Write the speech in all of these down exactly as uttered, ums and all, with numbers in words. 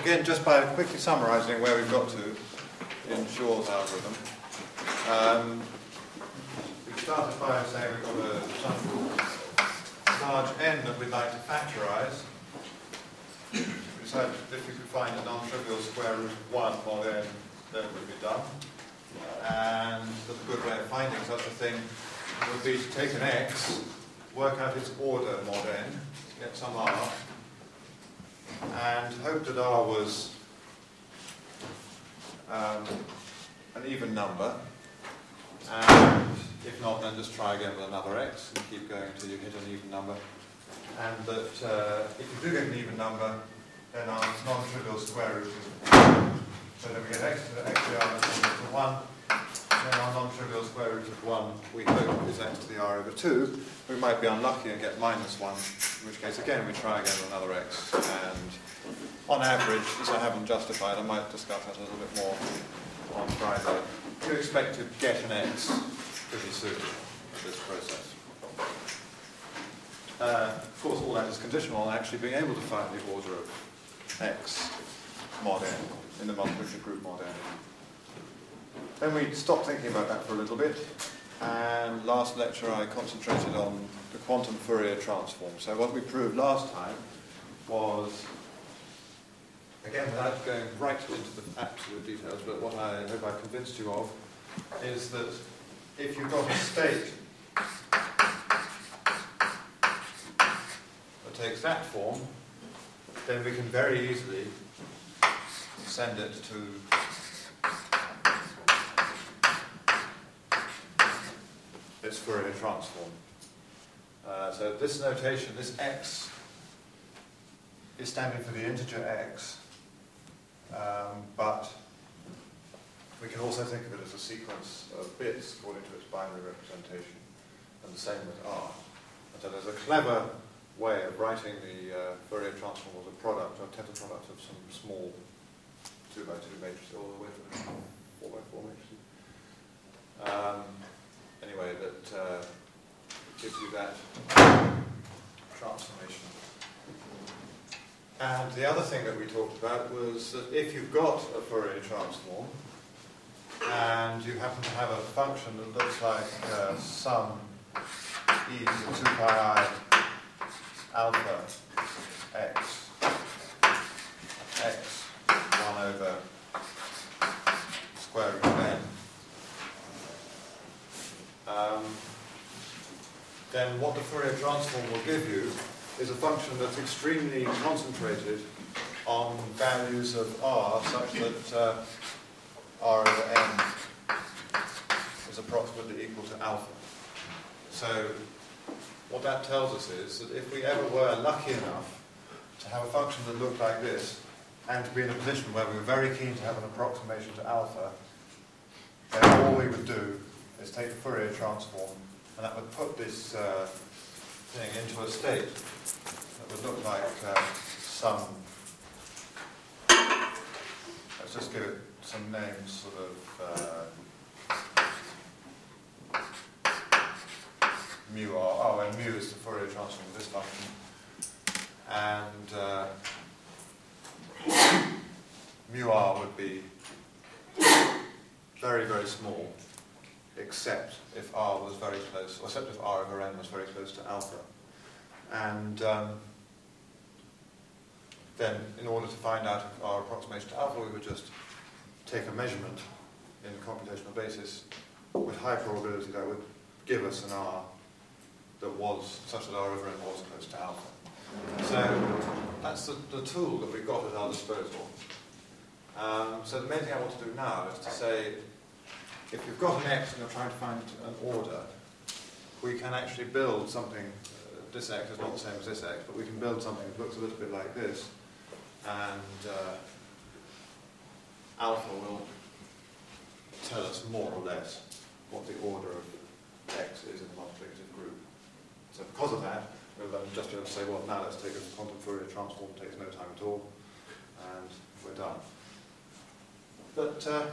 begin just by quickly summarising where we've got to in Shor's algorithm. Um, we started by saying we've got a some large n that we'd like to factorise. We decided that if we could find a non-trivial square root of one mod n, then it would be done. And that a good way of finding such a thing would be to take an x, work out its order mod n, get some r, and hope that r was um, an even number. And if not, then just try again with another x and keep going until you hit an even number. And that uh, if you do get an even number, then our non-trivial square root is one. So then we get x to the x to the r equal to one. Then our non-trivial square root of one, we hope, is x to the r over two. We might be unlucky and get minus one, in which case, again, we try again with another x. And on average, as I haven't justified, I might discuss that a little bit more on Friday. You expect to get an x pretty soon in this process. Uh, of course, all that is conditional on actually being able to find the order of x mod n in the multiplicative group mod n. Then we stopped thinking about that for a little bit, and last lecture I concentrated on the quantum Fourier transform. So what we proved last time was, again without going right into the absolute details, but what I hope I convinced you of is that if you've got a state that takes that form, then we can very easily send it to its Fourier transform. Uh, so this notation, this x, is standing for the integer x, um, but we can also think of it as a sequence of bits according to its binary representation, and the same with r. And so there's a clever way of writing the uh, Fourier transform as a product, or tensor product of some small two by two matrices all the way to four by four matrices. Um, anyway, that uh, gives you that transformation. And the other thing that we talked about was that if you've got a Fourier transform and you happen to have a function that looks like uh, sum e to the two pi I alpha x x one over square root of n, um, then what the Fourier transform will give you is a function that's extremely concentrated on values of r such that uh, r over n is approximately equal to alpha. So what that tells us is that if we ever were lucky enough to have a function that looked like this, and to be in a position where we were very keen to have an approximation to alpha, then all we would do is take the Fourier transform, and that would put this uh, thing into a state that would look like uh, some, let's just give it some names, sort of uh, mu r, oh, and mu is the Fourier transform of this function, and uh, mu r would be very, very small, except if r was very close, or except if r over n was very close to alpha. And um, then, in order to find out our approximation to alpha, we would just take a measurement in the computational basis with high probability that would give us an r that was such that r over n was close to alpha. So that's the, the tool that we've got at our disposal. Um, so the main thing I want to do now is to say, if you've got an x and you're trying to find an order, we can actually build something. Uh, this x is not the same as this x, but we can build something that looks a little bit like this, and uh, alpha will tell us more or less what the order of x is in the multiplicative group. So because of that, we'll then just be able to say, well, now let's take a quantum Fourier transform, it takes no time at all, and we're done. But uh,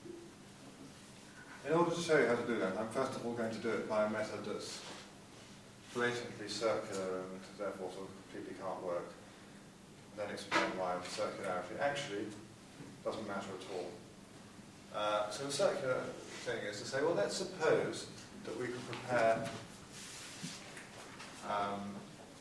in order to show you how to do that, I'm first of all going to do it by a method that's blatantly circular and therefore sort of completely can't work. then explain why circularity actually doesn't matter at all. Uh, so the circular thing is to say, well, let's suppose that we could prepare um,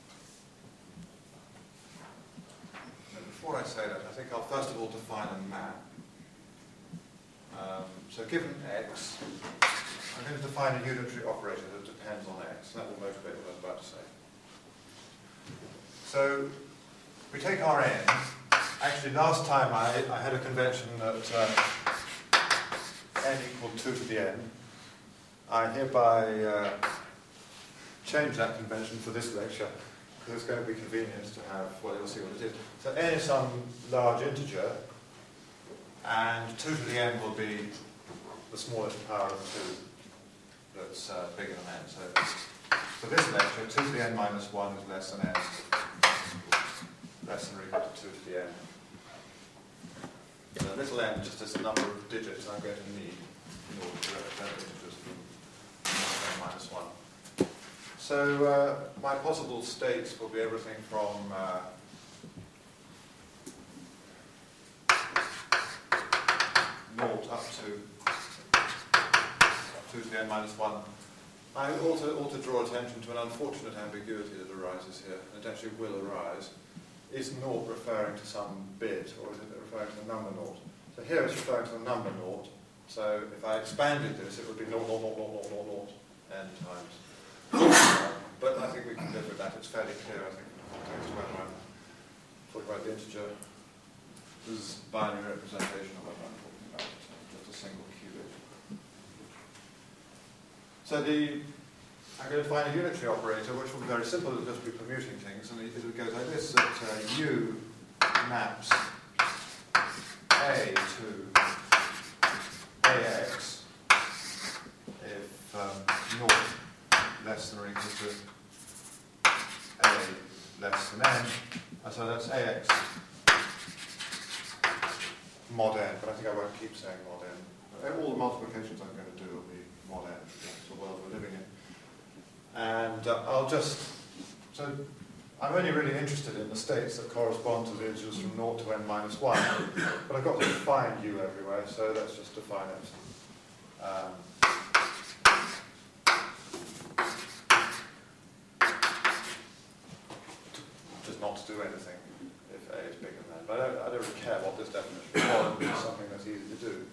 before I say that, I think I'll first of all define a map. Um, so given x, I'm going to define a unitary operator that depends on x. That will motivate what I was about to say. So we take our n. Actually, last time I, I had a convention that uh, n equaled two to the n. I hereby uh, change that convention for this lecture, because it's going to be convenient to have, well, you'll see what it is. So n is some large integer, and two to the n will be the smallest power of two that's uh, bigger than n. So for this lecture, two to the n minus one is less than n, less than or equal to two to the n. So little n just is the number of digits I'm going to need in order to represent integers from n minus one. So uh, my possible states will be everything from uh, naught up to two to the n minus one. I ought to, ought to draw attention to an unfortunate ambiguity that arises here, and it actually will arise. Is naught referring to some bit, or is it referring to the number naught? So here it's referring to the number naught. So if I expanded this, it would be naught, naught, naught, naught, naught, naught, naught, n times. Uh, but I think we can live with that. It's fairly clear, I think, in the context whether I'm talking about the integer. This is binary representation of what I'm talking about, just a single qubit. So the, I'm going to find a unitary operator, which will be very simple. It'll just be permuting things, and it, it goes like this: that uh, U maps A to A X if um, naught less than or equal to A less than n, and so that's A X mod n, but I think I won't keep saying mod n. All the multiplications I'm going to do will be mod n. That's the world we're living in. And uh, I'll just, so I'm only really interested in the states that correspond to the integers from naught to n minus one, but I've got to define u everywhere, so let's just define it. Um, just not to do anything if a is bigger than n, but I don't, I don't really care what this definition is. It's something that's easy to do.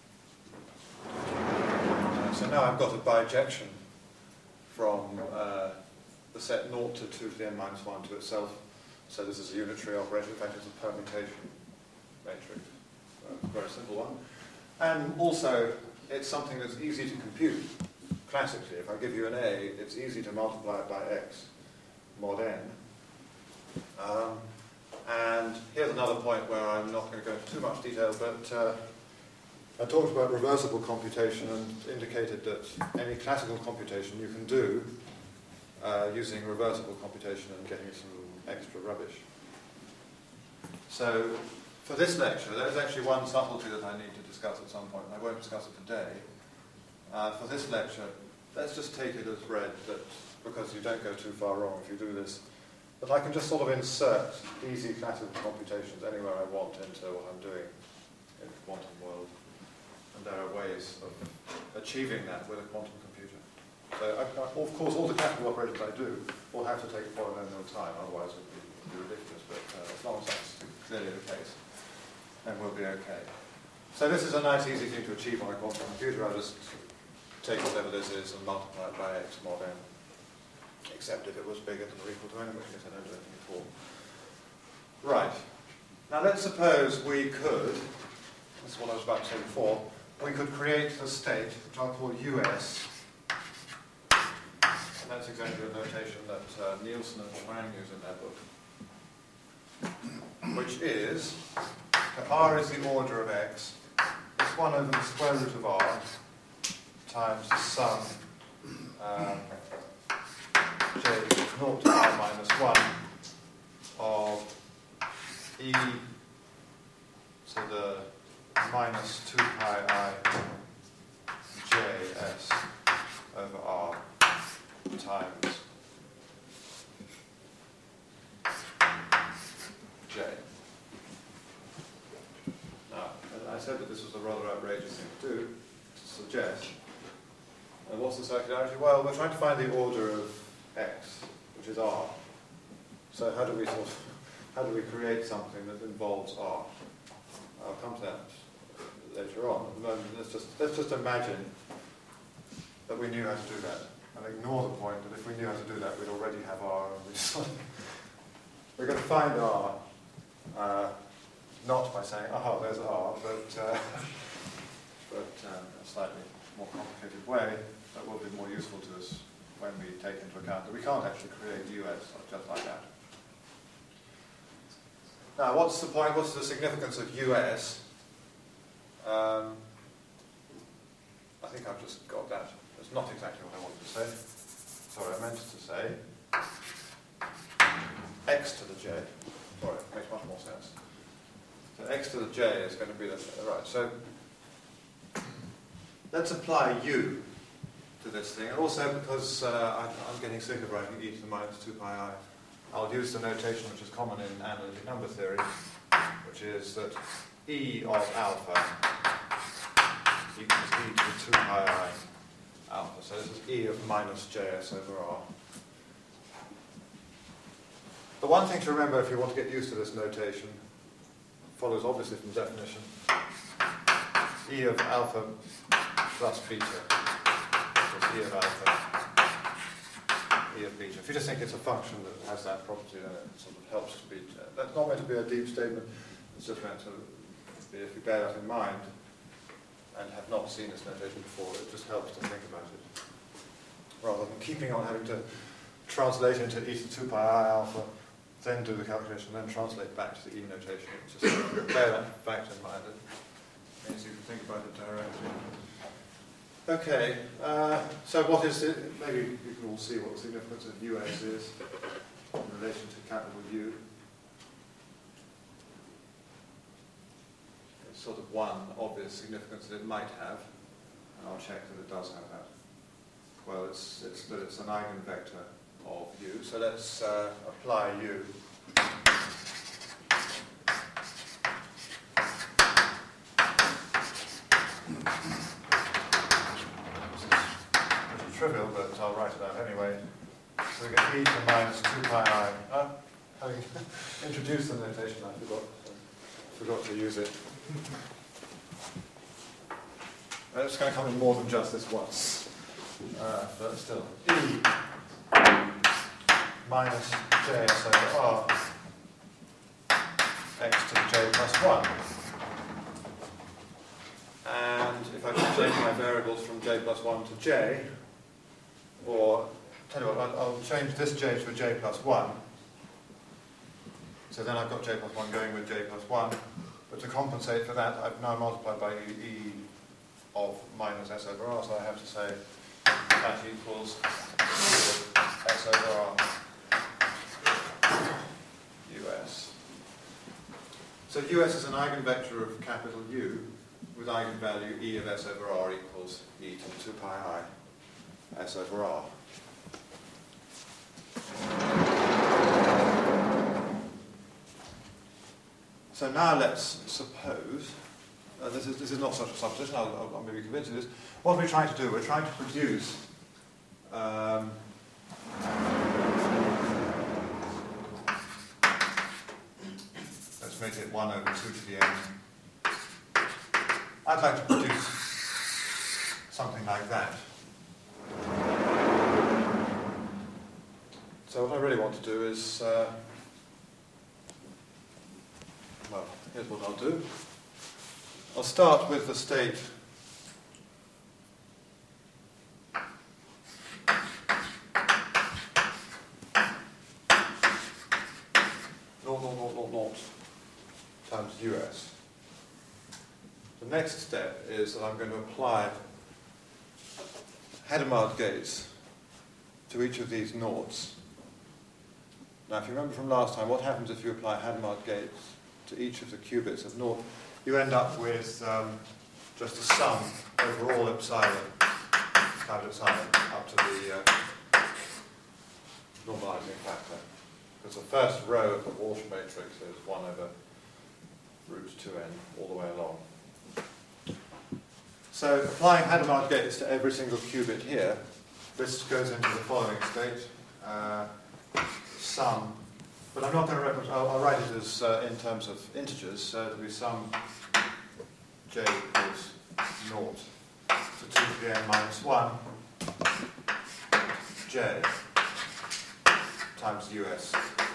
Uh, so now I've got a bijection from uh, the set naught to two to the n minus one to itself. So this is a unitary operator. In fact, it's a permutation matrix. A very simple one. And also, it's something that's easy to compute. Classically, if I give you an A, it's easy to multiply it by x mod n. Um, and here's another point where I'm not going to go into too much detail, but uh, I talked about reversible computation and indicated that any classical computation you can do uh, using reversible computation and getting some extra rubbish. So for this lecture, there's actually one subtlety that I need to discuss at some point, and I won't discuss it today. Uh, for this lecture, let's just take it as read that, because you don't go too far wrong if you do this, that I can just sort of insert easy classical computations anywhere I want into what I'm doing in the quantum world. And there are ways of achieving that with a quantum computer. So, I, of course, all the classical operators I do will have to take a polynomial time, otherwise it would be, be ridiculous. But uh, as long as that's clearly the case, then we'll be okay. So this is a nice, easy thing to achieve on a quantum computer. I'll just take whatever this is and multiply it by x mod n, except if it was bigger than or equal to n, in which case I don't do anything at all. Right. Now let's suppose we could, this is what I was about to say before, we could create the state, which I'll call U S, and that's exactly the notation that uh, Nielsen and Schwang use in their book, which is, that R is the order of x, it's one over the square root of R times the sum um, j equals naught to R minus one of e to the minus two pi I j s over R times j. I said that this was a rather outrageous thing to do, to suggest. And what's the circularity? Well, we're trying to find the order of x, which is r. So how do we sort of, how do we create something that involves r? I'll come to that later on. At the moment, let's just let's just imagine that we knew how to do that, and ignore the point that if we knew how to do that, we'd already have r. And we just, we're going to find r, uh, not by saying, "Oh, there's r," but uh, but um, a slightly more complicated way that will be more useful to us when we take into account that we can't actually create us just like that. Now, what's the point? What's the significance of us? Um, I think I've just got that. That's not exactly what I wanted to say. Sorry, I meant to say x to the j. Sorry, it makes much more sense. So x to the j is going to be the right. So let's apply u to this thing, and also because uh, I'm, I'm getting sick of writing e to the minus two pi I, I'll use the notation which is common in analytic number theory, which is that e of alpha equals e to the two pi I alpha. So this is e of minus js over r. The one thing to remember if you want to get used to this notation follows obviously from definition. E of alpha plus beta equals e of alpha, e of beta. If you just think it's a function that has that property, then it sort of helps to be. That's not meant to be a deep statement. It's just meant to be, if you bear that in mind and have not seen this notation before, it just helps to think about it. Rather than keeping on having to translate into e to the two pi I alpha, then do the calculation, then translate back to the e notation. It's just bear that fact in mind. It means you can think about it directly. Okay, uh, so what is it? Maybe you can all see what the significance of us is in relation to capital U. It's sort of one obvious significance that it might have, and I'll check that it does have that. Well, it's, it's that it's an eigenvector of U, so let's uh, apply U. Trivial, but I'll write it out anyway. So we get e to the minus two pi I. Oh, having introduced the notation, I forgot, so forgot to use it. And it's going to come in more than just this once. Uh, but still, e minus js over r x to the j plus one. And if I can change my variables from j plus one to j, or, tell you what, I'll, I'll change this j to a j plus one. So then I've got j plus one going with j plus one. But to compensate for that, I've now multiplied by e, e of minus s over r. So I have to say that equals e of s over r us. So us is an eigenvector of capital U with eigenvalue e of s over r equals e to the two pi I. S over R. So now let's suppose, uh, this, is, this is not such a supposition, I'll, I'll, I'll maybe convince you of this. What are we trying to do? We're trying to produce um, let's make it one over two to the n. I'd like to produce something like that. So what I really want to do is, uh, well, here's what I'll do. I'll start with the state naught, naught, naught, naught, naught times us. The next step is that I'm going to apply Hadamard gates to each of these noughts. Now, if you remember from last time, what happens if you apply Hadamard gates to each of the qubits of naught? You end up with um, just a sum over all epsilon, times epsilon, up to the uh, normalizing factor. Because the first row of the Walsh matrix is one over root two n all the way along. So applying Hadamard gates to every single qubit here, this goes into the following state. Uh, sum, but I'm not going to represent, I'll, I'll write it as uh, in terms of integers, so it'll be sum j equals naught to two to the n minus one j times us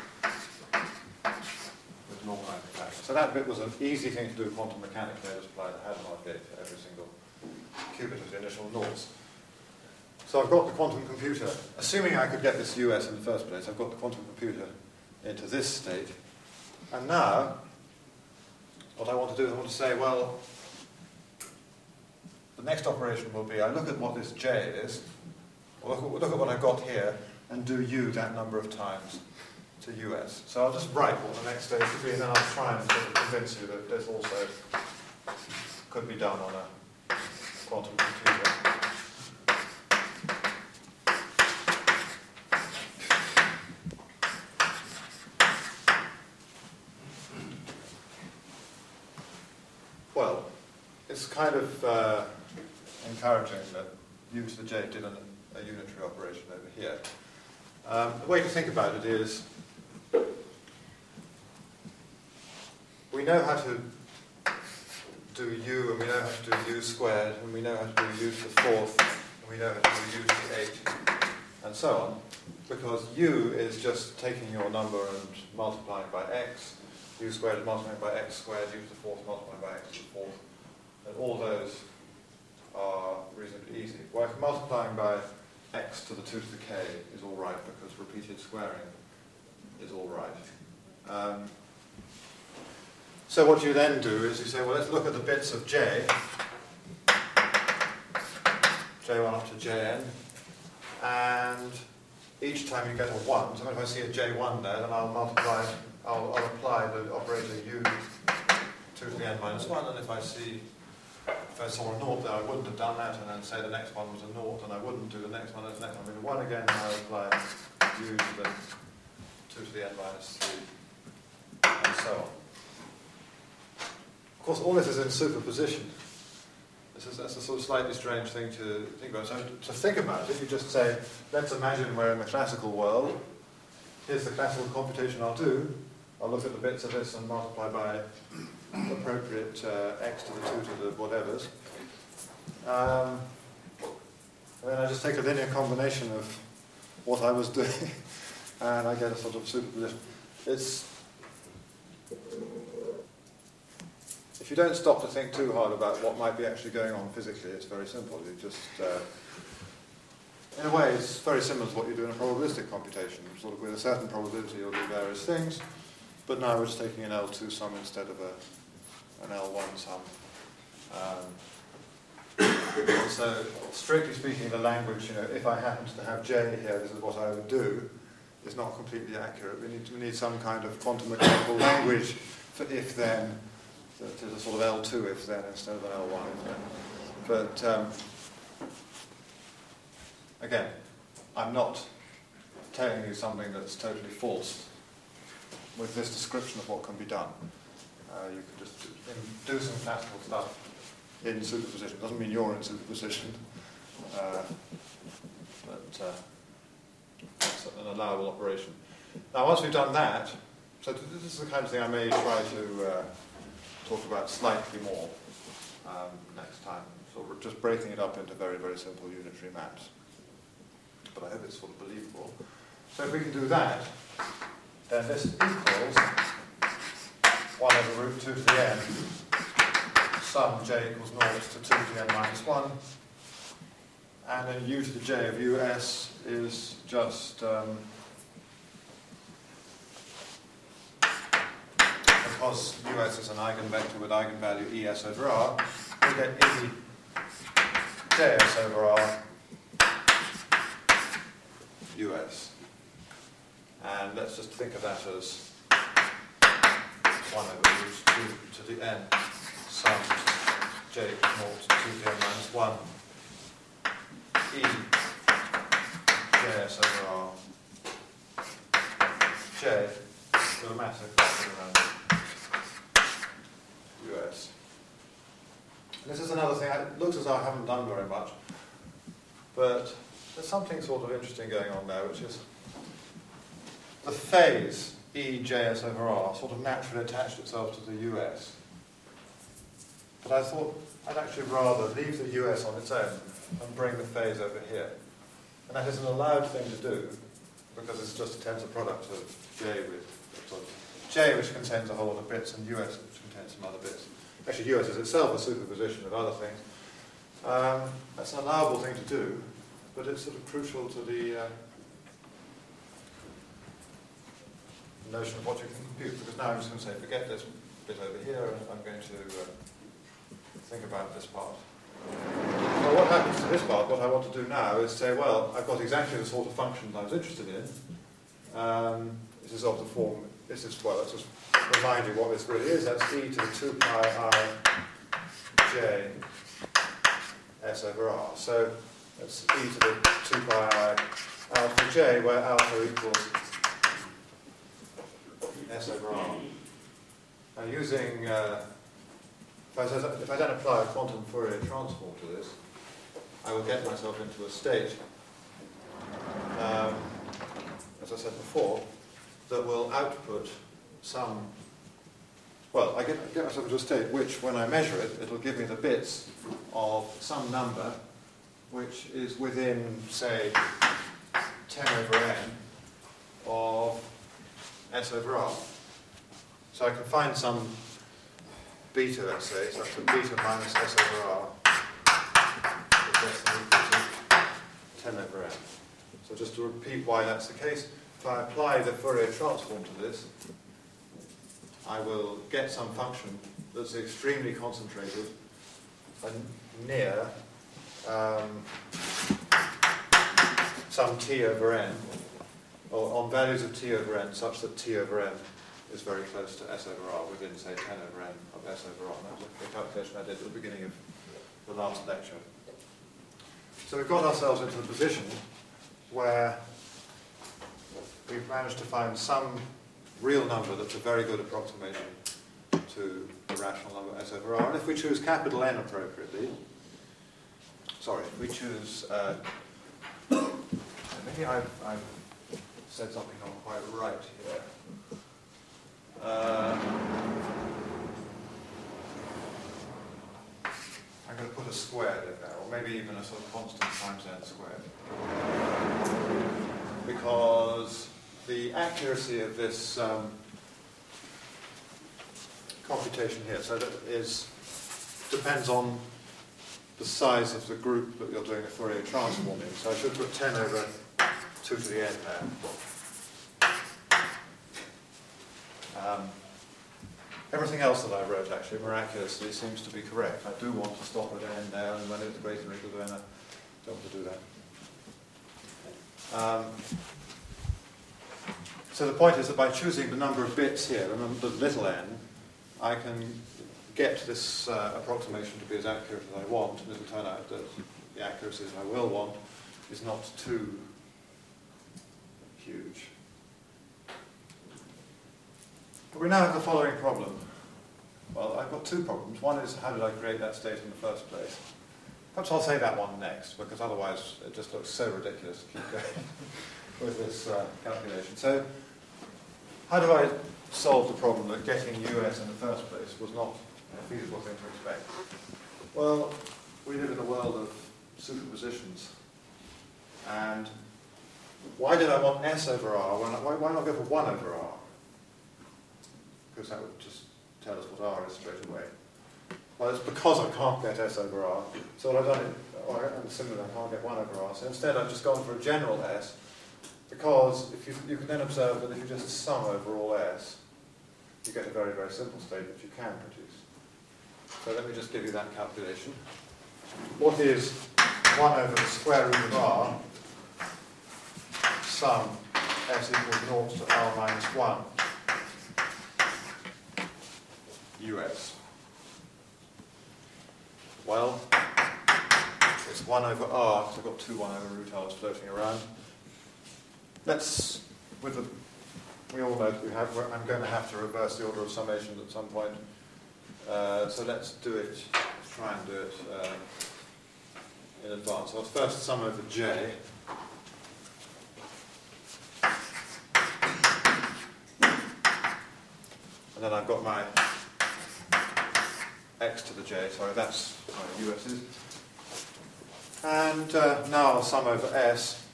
with normalized capacity. So that bit was an easy thing to do quantum mechanically. I just apply the Hadamard gate to every single qubit of the initial noughts. So I've got the quantum computer, assuming I could get this us in the first place, I've got the quantum computer into this state. And now, what I want to do is I want to say, well, the next operation will be, I look at what this j is, look at, look at what I've got here, and do u that number of times to us. So I'll just write what the next stage will be, and then I'll try and sort of convince you that this also could be done on a quantum computer. Well, it's kind of uh, encouraging that u to the j did an, a unitary operation over here. Um, the way to think about it is, we know how to do u, and we know how to do u squared, and we know how to do u to the fourth, and we know how to do u to the eighth, and so on, because u is just taking your number and multiplying by x, u squared is multiplying by x squared, u to the fourth multiplying by x to the fourth, and all those are reasonably easy. Well, if multiplying by x to the two to the k is all right, because repeated squaring is all right. Um, so what you then do is you say, well, let's look at the bits of j, j one up to jn, and each time you get a one, so if I see a j one there, then I'll multiply, I'll, I'll apply the operator u two to the n minus one, and if I see If I saw a naught there, I wouldn't have done that, and then say the next one was a naught, and I wouldn't do the next one, and the next one would be a one again, and I would apply u to the two to the n minus three, and so on. Of course, all this is in superposition. This is, that's a sort of slightly strange thing to think about. So to think about it, you just say, let's imagine we're in the classical world. Here's the classical computation I'll do. I'll look at the bits of this and multiply by appropriate uh, x to the two to the whatevers. Um, and then I just take a linear combination of what I was doing, and I get a sort of superposition. It's, if you don't stop to think too hard about what might be actually going on physically, it's very simple. You just, uh, in a way, it's very similar to what you do in a probabilistic computation. Sort of with a certain probability, you'll do various things, but now we're just taking an L two sum instead of a an L one sum. Um, so, strictly speaking, the language, you know, if I happened to have J here, this is what I would do, is not completely accurate. We need, we need some kind of quantum mechanical language for if-then, that is a sort of L two if-then instead of an L one if-then. But, um, again, I'm not telling you something that's totally false with this description of what can be done. Uh, you could just do, do some classical stuff in superposition. Doesn't mean you're in superposition, uh, but uh, it's an allowable operation. Now, once we've done that, so this is the kind of thing I may try to uh, talk about slightly more um, next time. So we're just breaking it up into very, very simple unitary maps. But I hope it's sort of believable. So if we can do that, then this equals one over root two to the n, sum j equals naught to two to the n minus one, and then u to the j of us is just, um, because us is an eigenvector with eigenvalue es over r, we get e js over r us. And let's just think of that as one over root two to the n, sum j equals naught to two to the n minus one, e js over r, j with a massive factor around us. This is another thing, it looks as though I haven't done very much, but there's something sort of interesting going on there, which is the phase E J S over R sort of naturally attached itself to the U S. But I thought I'd actually rather leave the U S on its own and bring the phase over here. And that is an allowed thing to do, because it's just a tensor product of J with sort of J, which contains a whole lot of bits, and U S, which contains some other bits. Actually, U S is itself a superposition of other things. Um, that's an allowable thing to do, but it's sort of crucial to the uh, notion of what you can compute, because now I'm just going to say, forget this bit over here, and I'm going to uh, think about this part. Well, what happens to this part, what I want to do now is say, well, I've got exactly the sort of functions I was interested in. Um, this is of the form, this is, well, let's just remind you what this really is. That's e to the two pi I j s over r. So that's e to the two pi I alpha j, where alpha equals s over r. Now using, uh, if, I, if I then apply a quantum Fourier transform to this, I will get myself into a state, um, as I said before, that will output some, well, I get, I get myself into a state which, when I measure it, it'll give me the bits of some number which is within, say, ten over n of s over r. So I can find some beta, let's say, such that beta minus s over r is less than or equal to ten over n. So just to repeat why that's the case, if I apply the Fourier transform to this, I will get some function that's extremely concentrated and near um, some t over n, or on values of t over n such that t over n is very close to s over r, within, say, ten over n of s over r. That was the calculation I did at the beginning of the last lecture. So we've got ourselves into the position where we've managed to find some real number that's a very good approximation to the rational number s over r. And if we choose capital N appropriately, sorry, if we choose, uh, maybe I've, I've said something not quite right here. Uh, I'm going to put a squared in there, or maybe even a sort of constant times n squared. Because the accuracy of this um, computation here, so that is, depends on the size of the group that you're doing a Fourier transform in. So I should put ten over two to the n there. Um, everything else that I wrote, actually, miraculously, seems to be correct. I do want to stop at n there, and when it's greater than or equal to n, I don't want to do that. Um, so the point is that by choosing the number of bits here, the, number, the little n, I can get this uh, approximation to be as accurate as I want, and it'll turn out that the accuracy that I will want is not too huge. But we now have the following problem. Well, I've got two problems. One is, how did I create that state in the first place? Perhaps I'll say that one next, because otherwise it just looks so ridiculous to keep going with this uh, calculation. So, how do I solve the problem that getting U S in the first place was not a feasible thing to expect? Well, we live in a world of superpositions. And why did I want S over R? Why, why not go for one over R? Because that would just tell us what R is straight away. Well, it's because I can't get S over R. So what I've done is, or, and similarly, I can't get one over R. So instead I've just gone for a general S, because if you, you can then observe that if you just sum over all S, you get a very, very simple state that you can produce. So let me just give you that calculation. What is one over the square root of R, sum S equals zero to R minus one, U S. Well, it's one over R, because I've got two one over root R's floating around. Let's, with the, we all know that we have, I'm going to have to reverse the order of summations at some point. Uh, so let's do it try and do it uh, in advance. So I'll first sum over J. And then I've got my x to the j, sorry, that's my U S's. And uh, now I'll sum over S.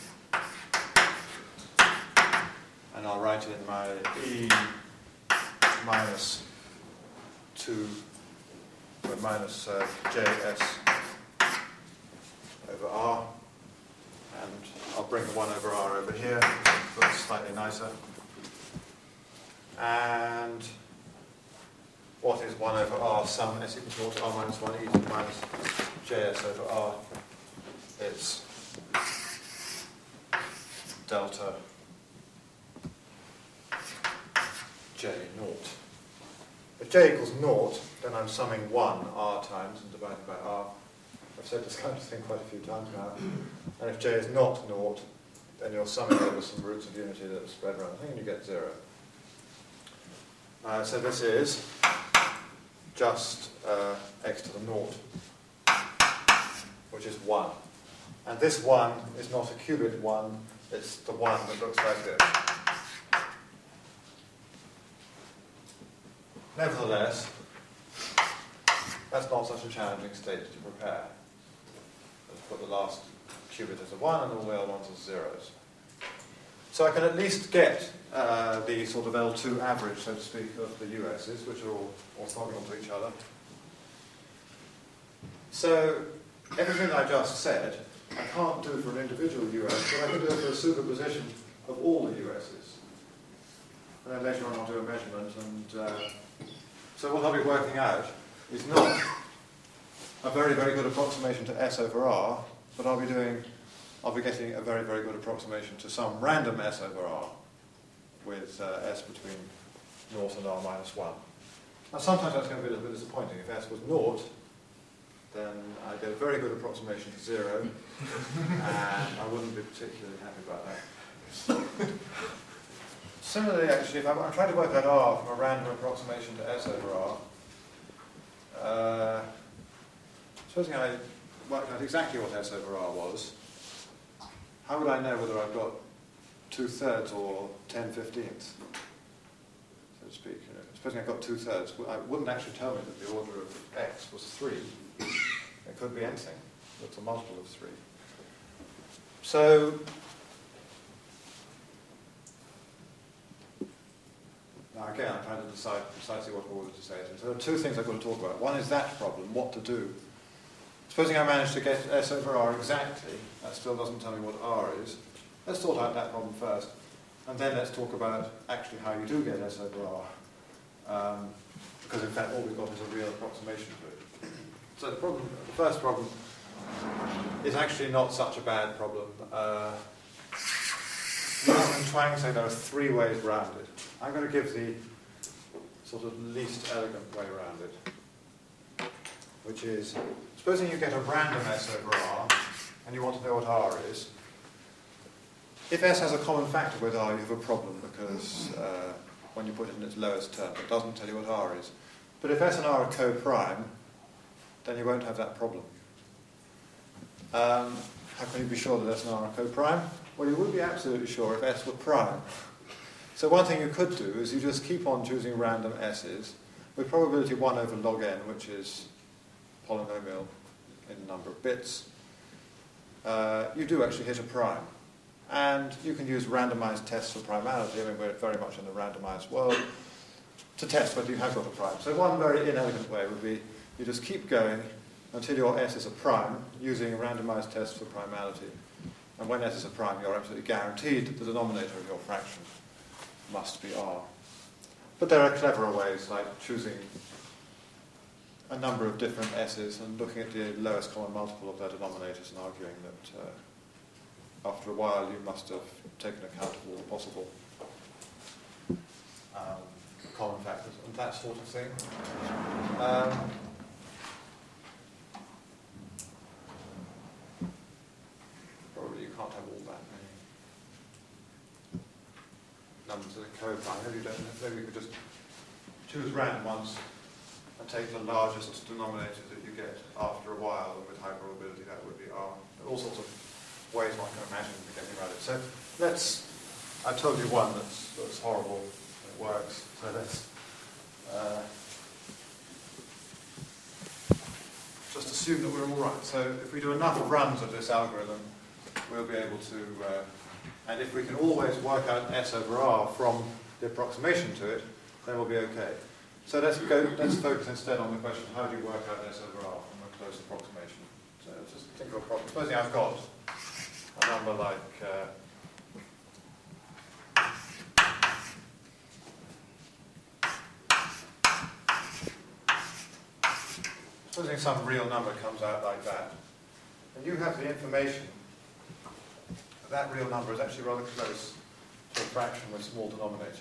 And I'll write in my E minus two, or minus uh, J S over R. And I'll bring the one over R over here, so it's slightly nicer. And what is one over R sum S equals to R minus one E to the minus J S over R? It's delta J naught. If J equals naught, then I'm summing one R times and dividing by R. I've said this kind of thing quite a few times now. And if J is not naught, then you're summing over some roots of unity that are spread around the thing and you get zero. Uh, so this is just uh, x to the naught, which is one. And this one is not a cubic one, it's the one that looks like this. Nevertheless, that's not such a challenging state to prepare. Let's put the last qubit as a one and all the other ones as zeros. So I can at least get uh, the sort of L two average, so to speak, of the U S's, which are all orthogonal to each other. So everything I just said, I can't do for an individual U S, but I can do it for a superposition of all the U S's. And then later on I'll do a measurement, and uh, so what I'll be working out is not a very, very good approximation to S over R, but I'll be doing I'll be getting a very, very good approximation to some random S over R with uh, S between naught and R minus one. Now sometimes that's going to be a little bit disappointing. If S was naught, then I get a very good approximation to zero, and I wouldn't be particularly happy about that. Similarly, actually, if I'm, I'm trying to work out R from a random approximation to S over R, uh, supposing I worked out exactly what S over R was, how would I know whether I've got two-thirds or ten fifteenths, so to speak? You know, supposing I've got two-thirds, it wouldn't actually tell me that the order of x was three. It could be anything that's a multiple of three. So, now again, I'm trying to decide precisely what order to say it in. So there are two things I've got to talk about. One is that problem, what to do. Supposing I manage to get S over R exactly, that still doesn't tell me what R is. Let's sort out that problem first, and then let's talk about actually how you do get S over R, um, because in fact all we've got is a real approximation to it. So the problem, the first problem, is actually not such a bad problem. Uh, I'm trying to say there are three ways around it. I'm going to give the sort of least elegant way around it, which is, supposing you get a random S over R, and you want to know what R is. If S has a common factor with R, you have a problem, because uh, when you put it in its lowest term, it doesn't tell you what R is. But if S and R are co-prime, then you won't have that problem. Um, how can you be sure that S and R are co-prime? Well, you would be absolutely sure if S were prime. So one thing you could do is you just keep on choosing random S's with probability one over log n, which is polynomial in the number of bits. Uh, you do actually hit a prime. And you can use randomized tests for primality. I mean, we're very much in the randomized world, to test whether you have got a prime. So one very inelegant way would be you just keep going until your S is a prime, using randomized tests for primality. And when S is a prime, you're absolutely guaranteed that the denominator of your fraction must be R. But there are cleverer ways, like choosing a number of different S's and looking at the lowest common multiple of their denominators and arguing that uh, after a while you must have taken account of all the possible um, common factors and that sort of thing. Um, probably you can't have all that many numbers that are co-prime. Maybe you don't. Maybe you could just choose random ones and and take the largest denominator that you get after a while, and with high probability that would be R. There are all sorts of ways one can imagine to get around it. So let's, I told you one that's, that's horrible, it works, so let's uh, just assume that we're all right. So if we do enough runs of this algorithm, we'll be able to, uh, and if we can always work out S over R from the approximation to it, then we'll be okay. So let's go, let's focus instead on the question, how do you work out S over R from a close approximation? So let's just think of a problem. Supposing I've got a number like, uh, supposing some real number comes out like that, and you have the information that that real number is actually rather close to a fraction with small denominator.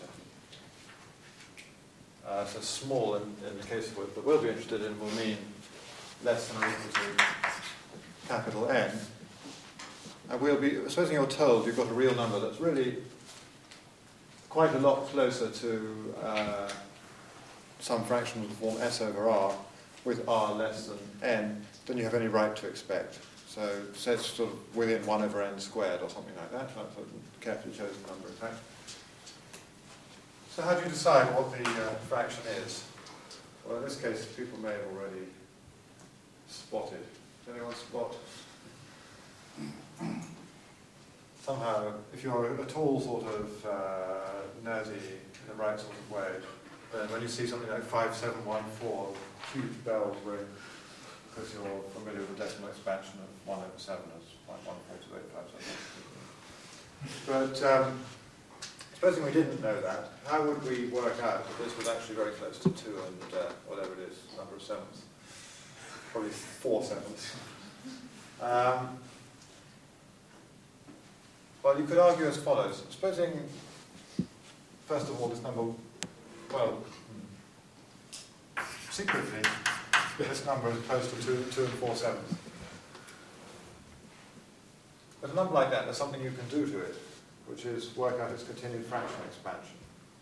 Uh, so small, in, in the case of that we'll be interested in, will mean less than or equal to capital N. And we'll be, supposing you're told you've got a real number that's really quite a lot closer to uh, some fraction of the form S over R, with R less than N, than you have any right to expect. So, so it's sort of within one over N squared or something like that. That's a carefully chosen number, in fact. So how do you decide what the uh, fraction is? Well, in this case, people may have already spotted. Does anyone spot? Somehow, if you're at all sort of uh, nerdy in the right sort of way, then when you see something like five seven one four, huge bells ring because you're familiar with the decimal expansion of one over seven as zero point one four two eight five seven. But um, supposing we didn't know that, how would we work out that this was actually very close to two and uh, whatever it is, number of sevens? Probably four sevens. Um, well, you could argue as follows. Supposing, first of all, this number, well, secretly, this number is close to two, two and four sevens. With a number like that, there's something you can do to it, which is work out its continued fraction expansion.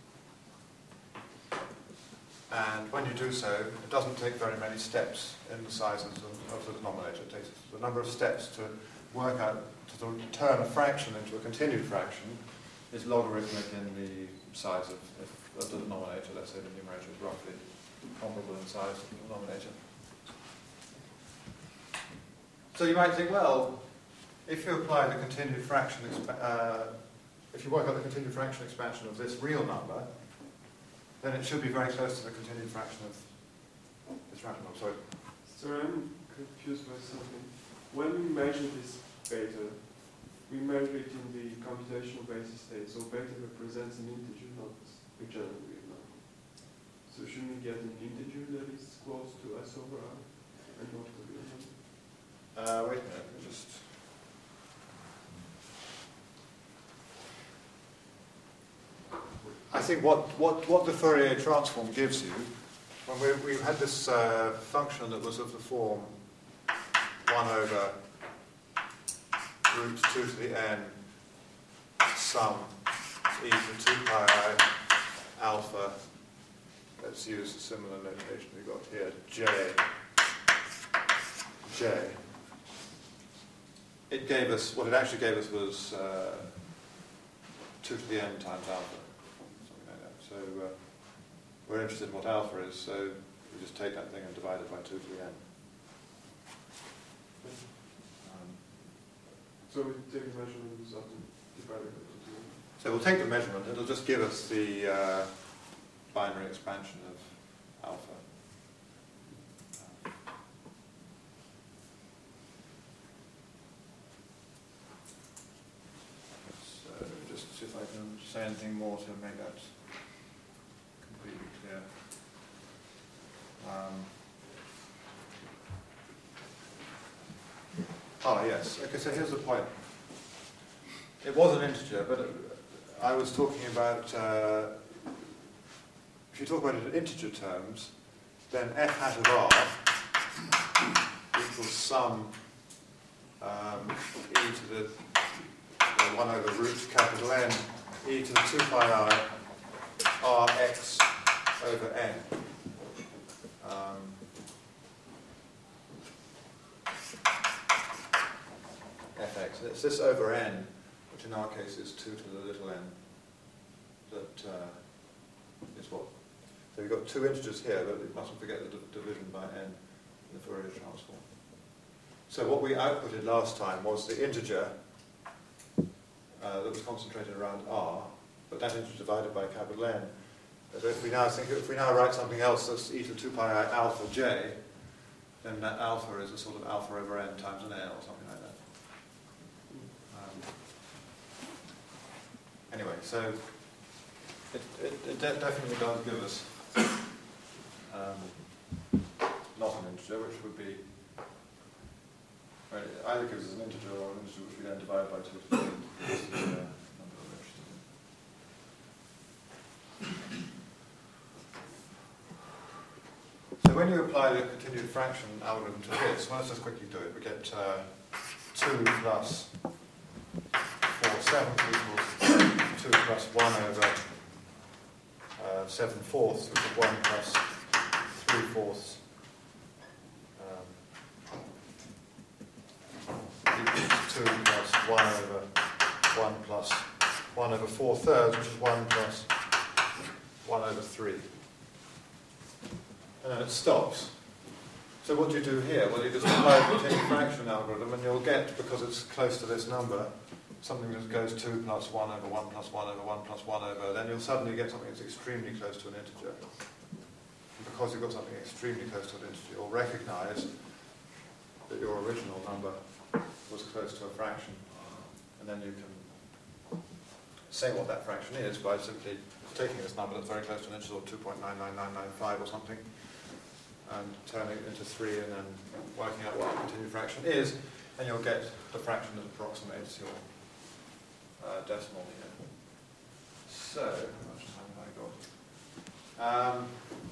And when you do so, it doesn't take very many steps in the sizes of, of the denominator. It takes the number of steps to work out, to turn a fraction into a continued fraction is logarithmic in the size of, of the denominator. Let's say the numerator is roughly comparable in size to the denominator. So you might think, well, if you apply the continued fraction, uh, if you work out the continued fraction expansion of this real number, then it should be very close to the continued fraction of this random number. Sorry. Sorry, I'm confused by something. When we measure this beta, we measure it in the computational basis state. So beta represents an integer, not a general real number. So shouldn't we get an integer that is close to S over R and not a real number? Uh, wait a minute, let me just. I think what, what, what the Fourier transform gives you, when we, we had this uh, function that was of the form one over root two to the n sum e to two pi I alpha, let's use a similar notation we got here, j, j. It gave us, what it actually gave us was uh, two to the n times alpha. So uh, we're interested in what alpha is, so we just take that thing and divide it by two to the n. Um, so we take the measurement of this and divide it by two to the n. So we'll take the measurement, it'll just give us the uh, binary expansion of alpha. So just see if I can say anything more to make that completely clear. Um, oh yes, okay, so here's the point. It was an integer, but I was talking about, uh, if you talk about it in integer terms, then f hat of r equals sum um, e to the uh, one over root capital N e to the two pi I r x over n. Um, And it's this over n, which in our case is two to the little n, that uh, is what. So we've got two integers here, but we mustn't forget the div division by n in the Fourier transform. So what we outputted last time was the integer uh, that was concentrated around r, but that integer divided by capital N. So if we now think, if we now write something else that's e to two pi I alpha j, then that alpha is a sort of alpha over n times an n or something like that. Um, anyway, so it, it, it de definitely does give us um, not an integer, which would be, well, it either gives us an integer or an integer which we then divide by two to the this is the uh, number we're interested in. So when you apply the continued fraction algorithm to this, well, let's just quickly do it. We get uh, two plus four sevenths equals two plus one over uh, seven fourths, which is one plus three fourths um, equals two plus one over one plus one over four thirds, which is one plus one over three. And then it stops. So what do you do here? Well, you just apply the continued fraction algorithm, and you'll get, because it's close to this number, something that goes two plus one over one plus one over one plus one over, then you'll suddenly get something that's extremely close to an integer. And because you've got something extremely close to an integer, you'll recognize that your original number was close to a fraction. And then you can say what that fraction is by simply taking this number that's very close to an integer, or two point nine nine nine nine five or something, and turning it into three, and then working out what the continued fraction is, and you'll get the fraction that approximates your uh, decimal here. So, how much time have I got? Um,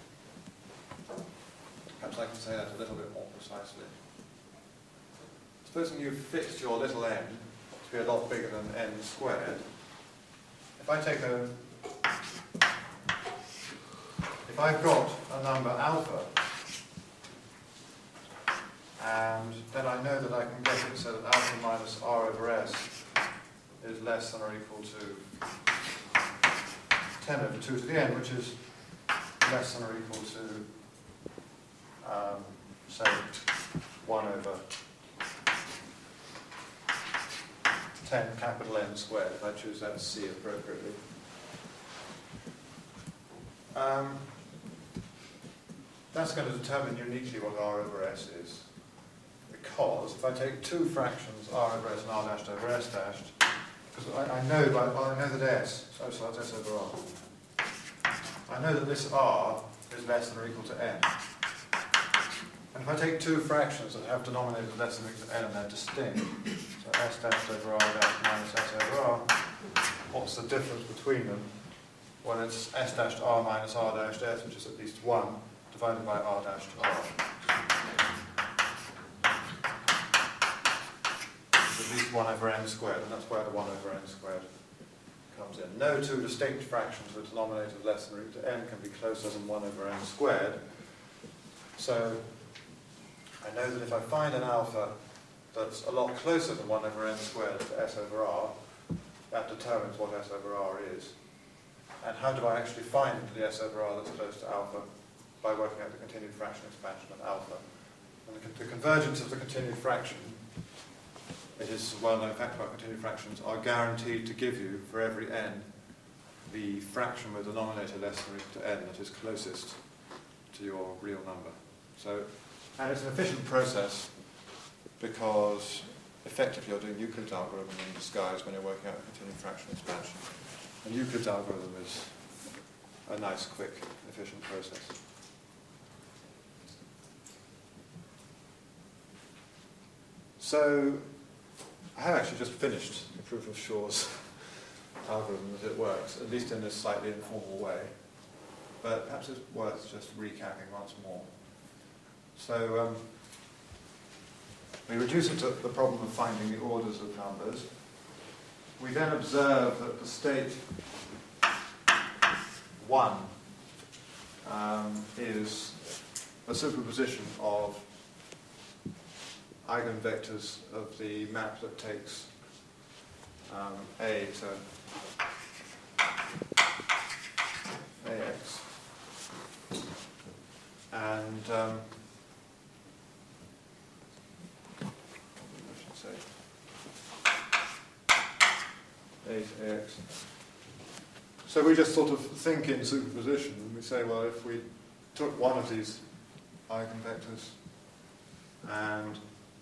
perhaps I can say that a little bit more precisely. Supposing you've fixed your little n to be a lot bigger than n squared, if I take a if I've got a number alpha, and then I know that I can get it so that alpha minus r over s is less than or equal to ten over two to the n, which is less than or equal to, um, say, one over ten capital N squared, if I choose that C appropriately. Um, that's going to determine uniquely what r over s is. Because if I take two fractions, r over s and r dashed over s dashed, because I, I know by, well, I know that s, so, so that's s over r. I know that this r is less than or equal to n. And if I take two fractions that have denominators less than or equal to n and they're distinct, so s dashed over r dashed minus s over r, what's the difference between them? Well, it's s dashed r minus r dashed s, which is at least one, divided by r dashed r. At least one over n squared, and that's where the one over n squared comes in. No two distinct fractions with denominators less than or equal to n can be closer than one over n squared. So I know that if I find an alpha that's a lot closer than one over n squared to s over r, that determines what s over r is. And how do I actually find the s over r that's close to alpha? By working out the continued fraction expansion of alpha. And the, the convergence of the continued fraction, it is a well-known fact about continued fractions, are guaranteed to give you, for every n, the fraction with the denominator less than or equal to n that is closest to your real number. So, and it's an efficient process because effectively you're doing Euclid's algorithm in disguise when you're working out the continued fraction expansion. And Euclid's algorithm is a nice, quick, efficient process. So, I have actually just finished the proof of Shor's algorithm as it works, at least in this slightly informal way. But perhaps it's worth just recapping once more. So, um, we reduce it to the problem of finding the orders of numbers. We then observe that the state one um, is a superposition of eigenvectors of the map that takes um, a to ax, and um, I should say a to ax. So we just sort of think in superposition, and we say, well, if we took one of these eigenvectors and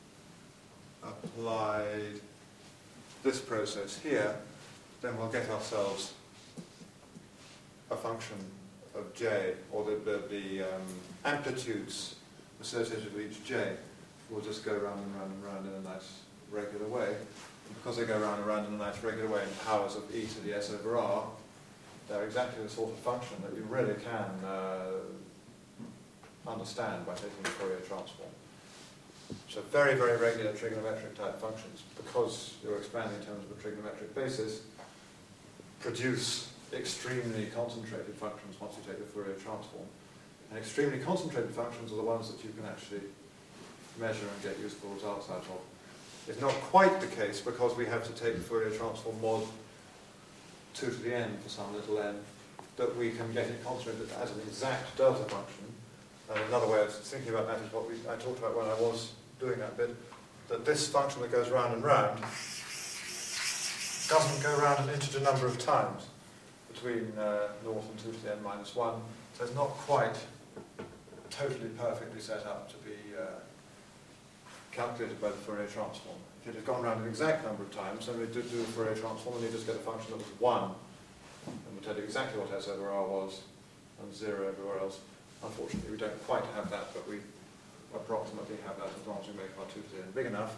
applied this process here, then we'll get ourselves a function of j, or the, the, the um, amplitudes associated with each j will just go round and round and round in a nice regular way. And because they go round and round in a nice regular way in powers of e to the s over r, they're exactly the sort of function that you really can uh, understand by taking the Fourier transform. So very, very regular trigonometric type functions, because you're expanding in terms of a trigonometric basis, produce extremely concentrated functions once you take the Fourier transform. And extremely concentrated functions are the ones that you can actually measure and get useful results out of. It's not quite the case because we have to take the Fourier transform mod two to the n for some little n, that we can get it concentrated as an exact delta function. And another way of thinking about that is what we, I talked about when I was doing that bit, that this function that goes round and round doesn't go round an integer number of times between uh, naught and two to the n minus one. So it's not quite totally perfectly set up to be uh, calculated by the Fourier transform. If it had gone round an exact number of times, then we'd do, do the Fourier transform and you just get a function that was one, and we'd tell you exactly what s over r was, and zero everywhere else. Unfortunately, we don't quite have that, but we approximately have that as long as we make our two to the n big enough.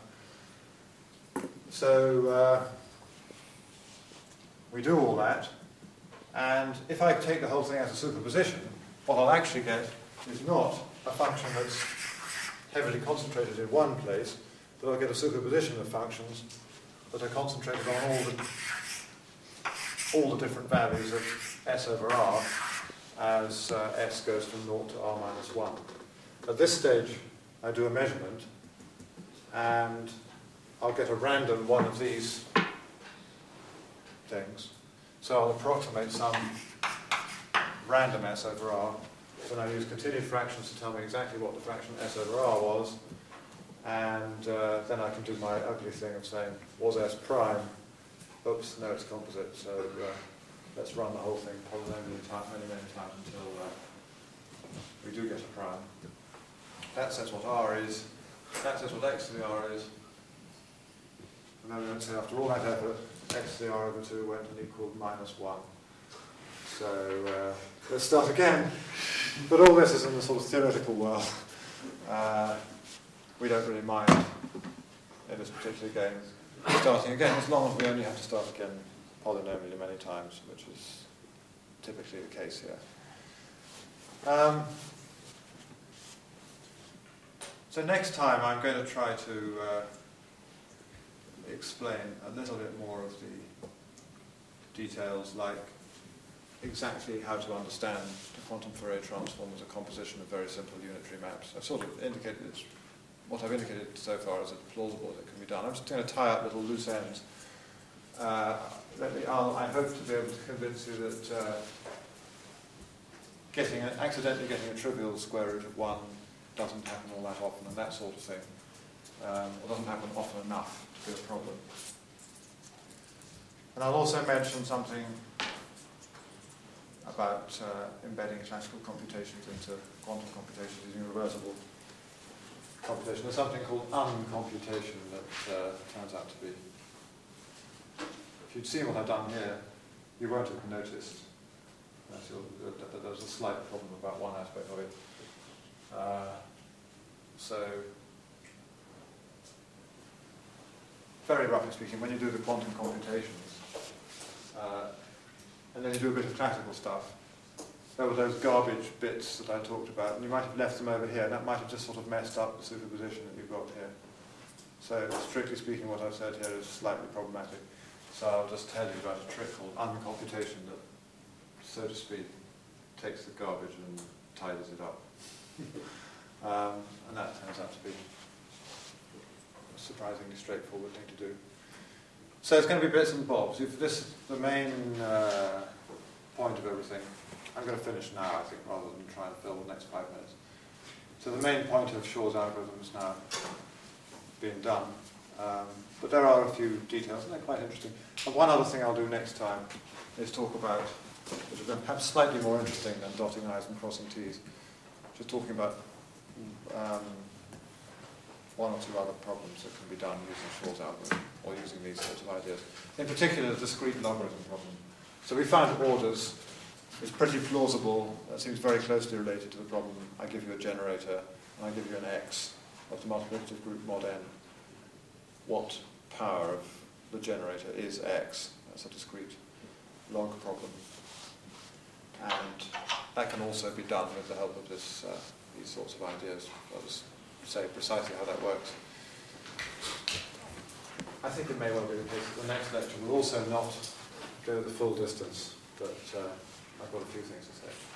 So uh, we do all that, and if I take the whole thing as a superposition, what I'll actually get is not a function that's heavily concentrated in one place, but I'll get a superposition of functions that are concentrated on all the all the different values of s over r as uh, s goes from naught to r minus one. At this stage, I do a measurement, and I'll get a random one of these things. So I'll approximate some random s over r. Then I use continued fractions to tell me exactly what the fraction s over r was, and uh, then I can do my ugly thing of saying, was s prime? Oops, no, it's composite, so uh, let's run the whole thing polynomially time, many, many times until uh, we do get a prime. That says what r is, that says what x to the r is, and then let's say after all that effort, x to the r over two went and equaled minus one. So uh, let's start again. But all this is in the sort of theoretical world. Uh, we don't really mind in this particular game starting again, as long as we only have to start again polynomially many times, which is typically the case here. Um, so next time I'm going to try to uh, explain a little bit more of the details, like exactly how to understand the quantum Fourier transform as a composition of very simple unitary maps. I've sort of indicated it's, what I've indicated so far is it's plausible that it can be done. I'm just going to tie up little loose ends. Uh, let me, I'll, I hope to be able to convince you that uh, getting a, accidentally getting a trivial square root of one doesn't happen all that often, and that sort of thing. Um, or doesn't happen often enough to be a problem. And I'll also mention something about uh, embedding classical computations into quantum computations using reversible computation. There's something called uncomputation that uh, turns out to be. If you'd seen what I've done here, you won't have noticed that there's a slight problem about one aspect of it. Uh, so, very roughly speaking, when you do the quantum computations, uh, and then you do a bit of classical stuff, there were those garbage bits that I talked about, and you might have left them over here, and that might have just sort of messed up the superposition that you've got here. So, strictly speaking, what I've said here is slightly problematic. So I'll just tell you about a trick called uncomputation that, so to speak, takes the garbage and tidies it up. um, and that turns out to be a surprisingly straightforward thing to do. So it's going to be bits and bobs. If this is the main uh, point of everything, I'm going to finish now, I think, rather than try and fill the next five minutes. So the main point of Shor's algorithm is now being done. Um, but there are a few details, and they're quite interesting. And one other thing I'll do next time is talk about, which is perhaps slightly more interesting than dotting I's and crossing T's, just talking about um, one or two other problems that can be done using Shor's algorithm, or using these sorts of ideas. In particular, the discrete logarithm problem. So we found orders is pretty plausible. That seems very closely related to the problem. I give you a generator, and I give you an X of the multiplicative group mod n. What power of the generator is X? That's a discrete log problem. And that can also be done with the help of this, uh, these sorts of ideas. I'll just say precisely how that works. I think it may well be the case that the next lecture will also not go the full distance, but uh, I've got a few things to say.